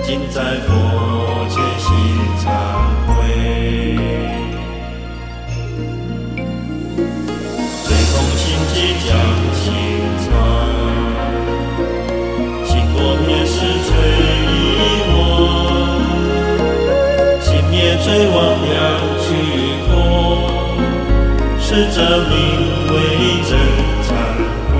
尽在佛界心忏悔。最痛心即将清偿，心过灭时垂遗忘，心灭罪亡两虚空，是这名为真忏悔。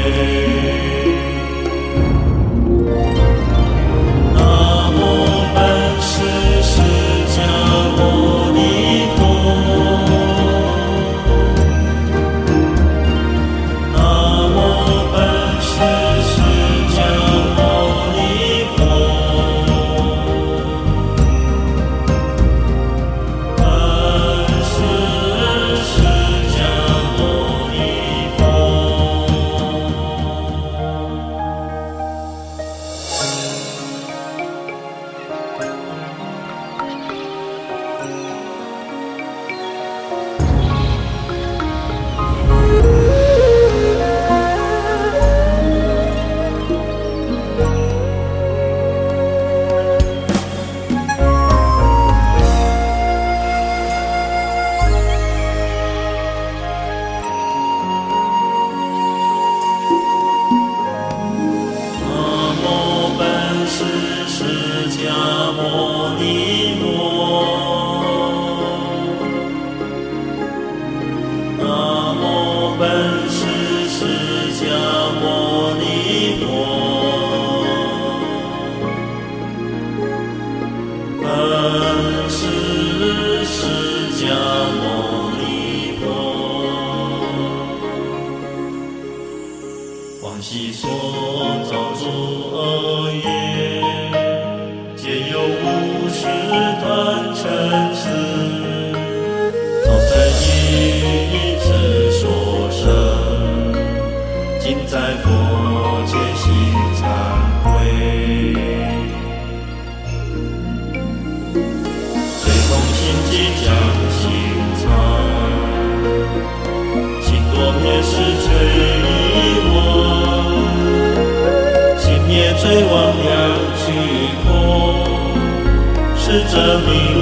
南无本师释迦牟尼佛，南无本师释迦牟尼佛，本师释迦牟尼佛。南无本师释迦牟尼佛，南无本师释迦牟尼佛，本师释迦牟尼佛。往昔所造诸恶业，皆由无始贪嗔痴，造成因此所生，尽在佛界心忏悔。最痛心即将清偿，心过灭时垂遗忘，心灭罪亡两虚空，是这名